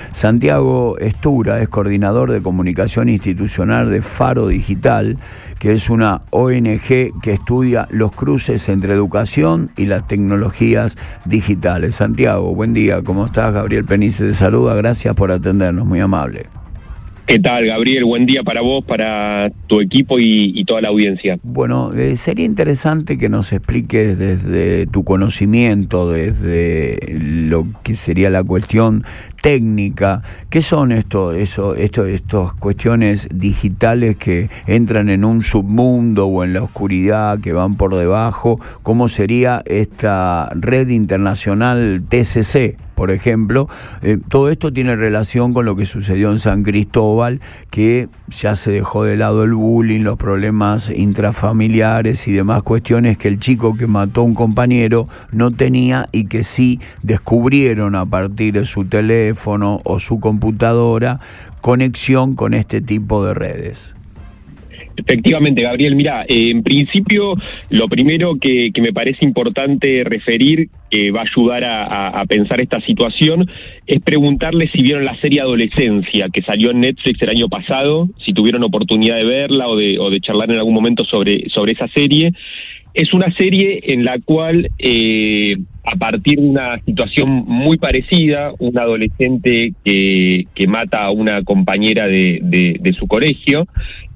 Santiago Estura es coordinador de comunicación institucional de Faro Digital, que es una ONG que estudia los cruces entre educación y las tecnologías digitales. Santiago, buen día, ¿cómo estás? Gabriel Penice te saluda, gracias por atendernos, muy amable. ¿Qué tal, Gabriel? Buen día para vos, para tu equipo y toda la audiencia. Bueno, sería interesante que nos expliques desde tu conocimiento, desde lo que sería la cuestión técnica, ¿qué son estas cuestiones digitales que entran en un submundo o en la oscuridad, que van por debajo? ¿Cómo sería esta red internacional TCC? Por ejemplo, todo esto tiene relación con lo que sucedió en San Cristóbal, que ya se dejó de lado el bullying, los problemas intrafamiliares y demás cuestiones que el chico que mató a un compañero no tenía y que sí descubrieron a partir de su teléfono o su computadora conexión con este tipo de redes. Efectivamente, Gabriel, mira, en principio lo primero que me parece importante referir, que va a ayudar a pensar esta situación, es preguntarle si vieron la serie Adolescencia, que salió en Netflix el año pasado, si tuvieron oportunidad de verla o de charlar en algún momento sobre esa serie. Es una serie en la cual, a partir de una situación muy parecida, un adolescente que mata a una compañera de su colegio,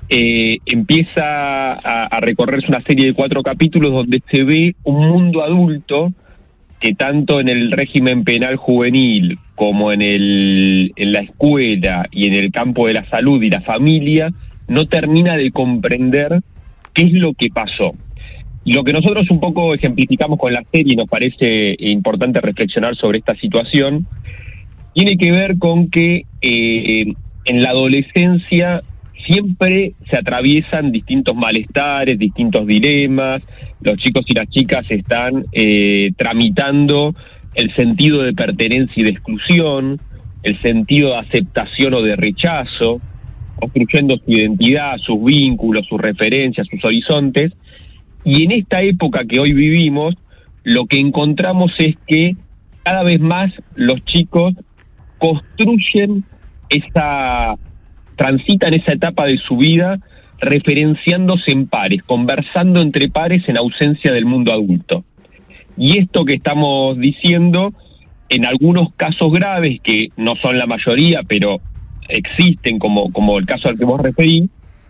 empieza a recorrerse una serie de 4 capítulos donde se ve un mundo adulto que tanto en el régimen penal juvenil como en la escuela y en el campo de la salud y la familia no termina de comprender qué es lo que pasó. Y lo que nosotros un poco ejemplificamos con la serie, y nos parece importante reflexionar sobre esta situación, tiene que ver con que en la adolescencia siempre se atraviesan distintos malestares, distintos dilemas. Los chicos y las chicas están tramitando el sentido de pertenencia y de exclusión, el sentido de aceptación o de rechazo, construyendo su identidad, sus vínculos, sus referencias, sus horizontes. Y en esta época que hoy vivimos, lo que encontramos es que cada vez más los chicos transitan esa etapa de su vida referenciándose en pares, conversando entre pares en ausencia del mundo adulto. Y esto que estamos diciendo, en algunos casos graves, que no son la mayoría, pero existen, como el caso al que vos referís,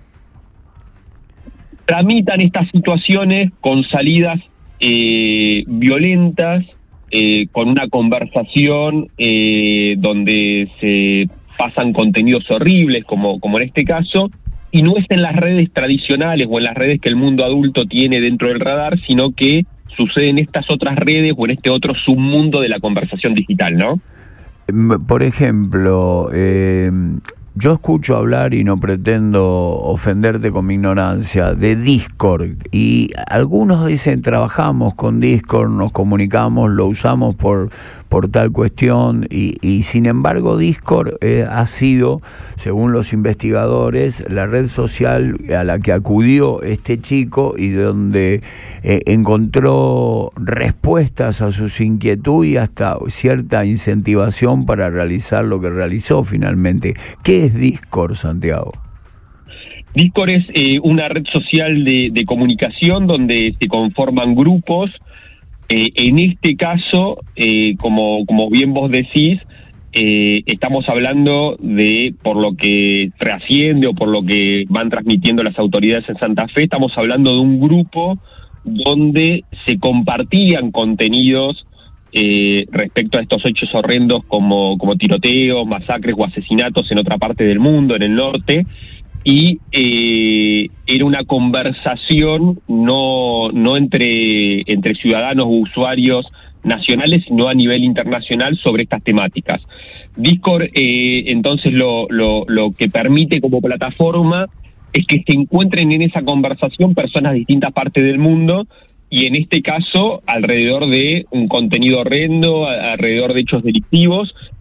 tramitan estas situaciones con salidas violentas, con una conversación donde se pasan contenidos horribles, como en este caso, y no es en las redes tradicionales o en las redes que el mundo adulto tiene dentro del radar, sino que sucede en estas otras redes o en este otro submundo de la conversación digital, ¿no? Por ejemplo, yo escucho hablar, y no pretendo ofenderte con mi ignorancia, de Discord, y algunos dicen trabajamos con Discord, nos comunicamos, lo usamos por tal cuestión, y sin embargo Discord ha sido, según los investigadores, la red social a la que acudió este chico y donde encontró respuestas a sus inquietudes y hasta cierta incentivación para realizar lo que realizó finalmente. ¿Qué es Discord, Santiago? Discord es una red social de comunicación donde se conforman grupos. En este caso, como bien vos decís, estamos hablando de, por lo que trasciende o por lo que van transmitiendo las autoridades en Santa Fe, estamos hablando de un grupo donde se compartían contenidos respecto a estos hechos horrendos como tiroteos, masacres o asesinatos en otra parte del mundo, en el norte, y era una conversación no entre ciudadanos o usuarios nacionales, sino a nivel internacional sobre estas temáticas. Discord, entonces, lo que permite como plataforma es que se encuentren en esa conversación personas de distintas partes del mundo, y en este caso alrededor de un contenido horrendo, alrededor de hechos delictivos,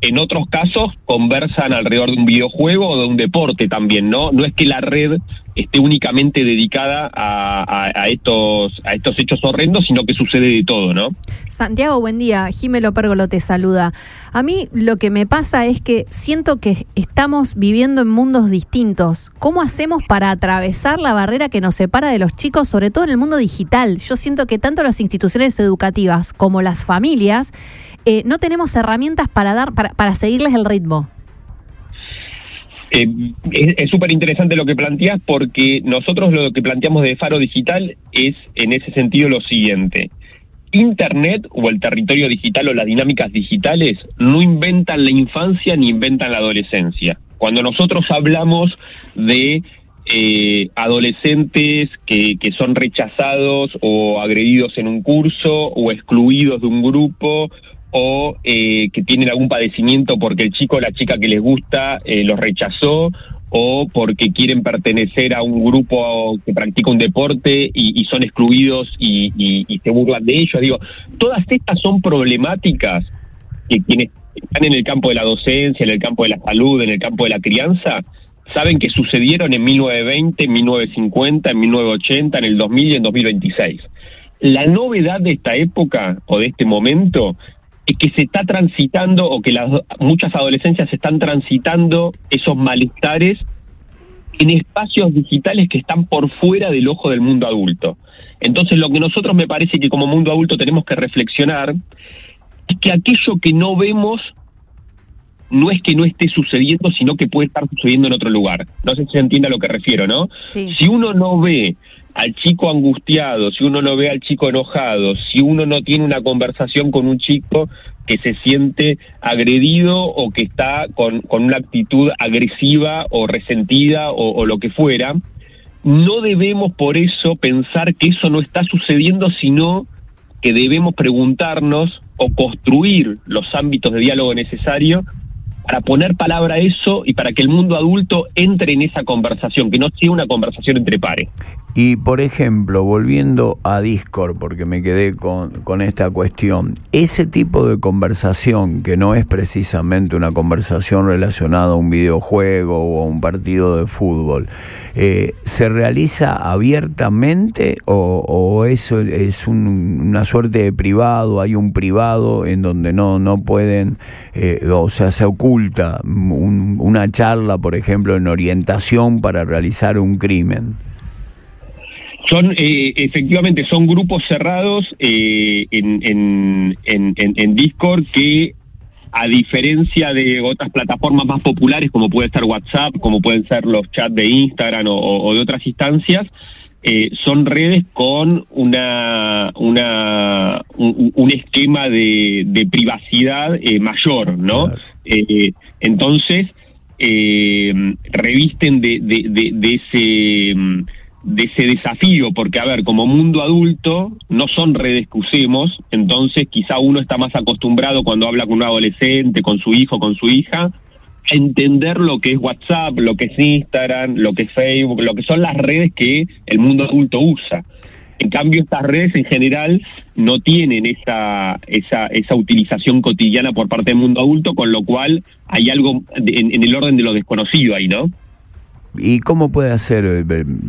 En otros casos conversan alrededor de un videojuego o de un deporte también, ¿no? No es que la red esté únicamente dedicada a estos hechos horrendos, sino que sucede de todo, ¿no? Santiago, buen día. Jimelo Pérgolo te saluda. A mí lo que me pasa es que siento que estamos viviendo en mundos distintos. ¿Cómo hacemos para atravesar la barrera que nos separa de los chicos, sobre todo en el mundo digital? Yo siento que tanto las instituciones educativas como las familias no tenemos herramientas para seguirles el ritmo. Es súper interesante lo que planteas, porque nosotros lo que planteamos de Faro Digital es en ese sentido lo siguiente: Internet o el territorio digital o las dinámicas digitales no inventan la infancia ni inventan la adolescencia. Cuando nosotros hablamos de adolescentes que son rechazados o agredidos en un curso o excluidos de un grupo, o que tienen algún padecimiento porque el chico o la chica que les gusta los rechazó, o porque quieren pertenecer a un grupo que practica un deporte y son excluidos y se burlan de ellos. Digo, todas estas son problemáticas que quienes están en el campo de la docencia, en el campo de la salud, en el campo de la crianza, saben que sucedieron en 1920, en 1950, en 1980, en el 2000 y en 2026. La novedad de esta época o de este momento es que se está transitando, o que muchas adolescencias están transitando esos malestares en espacios digitales que están por fuera del ojo del mundo adulto. Entonces, lo que nosotros me parece que como mundo adulto tenemos que reflexionar es que aquello que no vemos no es que no esté sucediendo, sino que puede estar sucediendo en otro lugar. No sé si se entiende a lo que refiero, ¿no? Sí. Si uno no ve al chico angustiado, si uno no ve al chico enojado, si uno no tiene una conversación con un chico que se siente agredido o que está con una actitud agresiva o resentida o lo que fuera, no debemos por eso pensar que eso no está sucediendo, sino que debemos preguntarnos o construir los ámbitos de diálogo necesarios para poner palabra a eso y para que el mundo adulto entre en esa conversación, que no sea una conversación entre pares. Y, por ejemplo, volviendo a Discord, porque me quedé con esta cuestión, ese tipo de conversación, que no es precisamente una conversación relacionada a un videojuego o a un partido de fútbol, ¿se realiza abiertamente o eso es una suerte de privado? ¿Hay un privado en donde no pueden, o sea, se oculta una charla, por ejemplo, en orientación para realizar un crimen? Efectivamente, son grupos cerrados en Discord que, a diferencia de otras plataformas más populares como puede ser WhatsApp, como pueden ser los chats de Instagram o de otras instancias, son redes con un esquema de privacidad mayor, ¿no? Claro. Entonces, revisten de ese desafío, porque, a ver, como mundo adulto no son redes que usemos, entonces quizá uno está más acostumbrado cuando habla con un adolescente, con su hijo, con su hija, a entender lo que es WhatsApp, lo que es Instagram, lo que es Facebook, lo que son las redes que el mundo adulto usa. En cambio, estas redes en general no tienen esa utilización cotidiana por parte del mundo adulto, con lo cual hay algo en el orden de lo desconocido ahí, ¿no? ¿Y cómo puede hacer,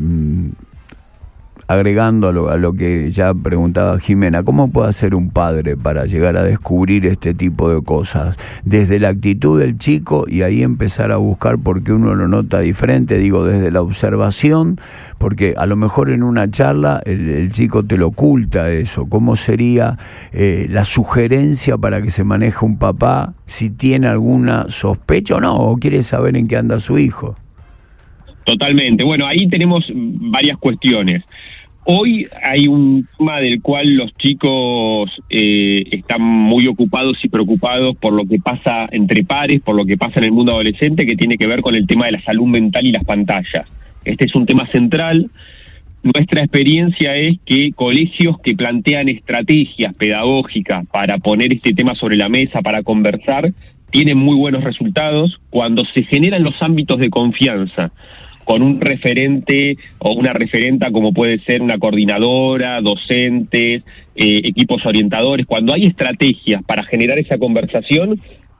agregando a lo que ya preguntaba Jimena, cómo puede hacer un padre para llegar a descubrir este tipo de cosas? Desde la actitud del chico y ahí empezar a buscar por qué uno lo nota diferente, digo, desde la observación, porque a lo mejor en una charla el chico te lo oculta eso. ¿Cómo sería la sugerencia para que se maneje un papá si tiene alguna sospecha o no, o quiere saber en qué anda su hijo? Totalmente. Bueno, ahí tenemos varias cuestiones. Hoy hay un tema del cual los chicos están muy ocupados y preocupados por lo que pasa entre pares, por lo que pasa en el mundo adolescente, que tiene que ver con el tema de la salud mental y las pantallas. Este es un tema central. Nuestra experiencia es que colegios que plantean estrategias pedagógicas para poner este tema sobre la mesa, para conversar, tienen muy buenos resultados cuando se generan los ámbitos de confianza con un referente o una referenta, como puede ser una coordinadora, docentes, equipos orientadores. Cuando hay estrategias para generar esa conversación,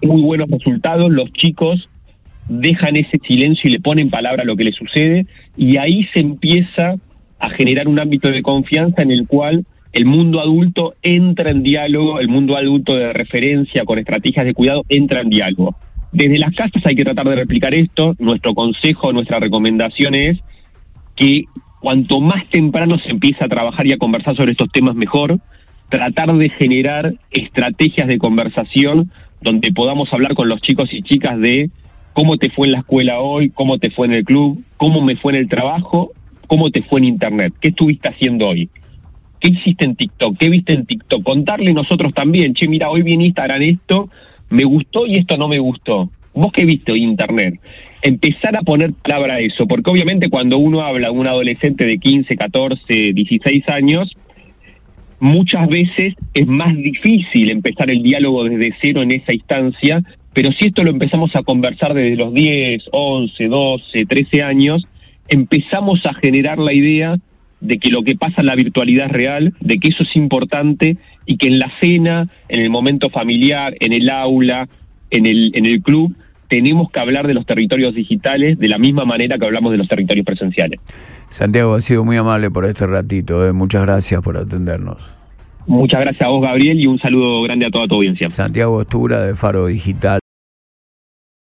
muy buenos resultados, los chicos dejan ese silencio y le ponen palabra a lo que les sucede, y ahí se empieza a generar un ámbito de confianza en el cual el mundo adulto entra en diálogo, el mundo adulto de referencia con estrategias de cuidado entra en diálogo. Desde las casas hay que tratar de replicar esto. Nuestro consejo, nuestra recomendación es que cuanto más temprano se empieza a trabajar y a conversar sobre estos temas, mejor. Tratar de generar estrategias de conversación donde podamos hablar con los chicos y chicas de cómo te fue en la escuela hoy, cómo te fue en el club, cómo me fue en el trabajo, cómo te fue en internet, qué estuviste haciendo hoy, qué hiciste en TikTok, qué viste en TikTok. Contarle nosotros también, che, mira, hoy vi en Instagram esto, me gustó y esto no me gustó. ¿Vos qué viste hoy en internet? Empezar a poner palabra a eso, porque obviamente cuando uno habla a un adolescente de 15, 14, 16 años, muchas veces es más difícil empezar el diálogo desde cero en esa instancia, pero si esto lo empezamos a conversar desde los 10, 11, 12, 13 años, empezamos a generar la idea de que lo que pasa en la virtualidad es real, de que eso es importante y que en la cena, en el momento familiar, en el aula, en el club, tenemos que hablar de los territorios digitales de la misma manera que hablamos de los territorios presenciales. Santiago, ha sido muy amable por este ratito, muchas gracias por atendernos. Muchas gracias a vos, Gabriel, y un saludo grande a toda tu audiencia. Santiago Ostura, de Faro Digital.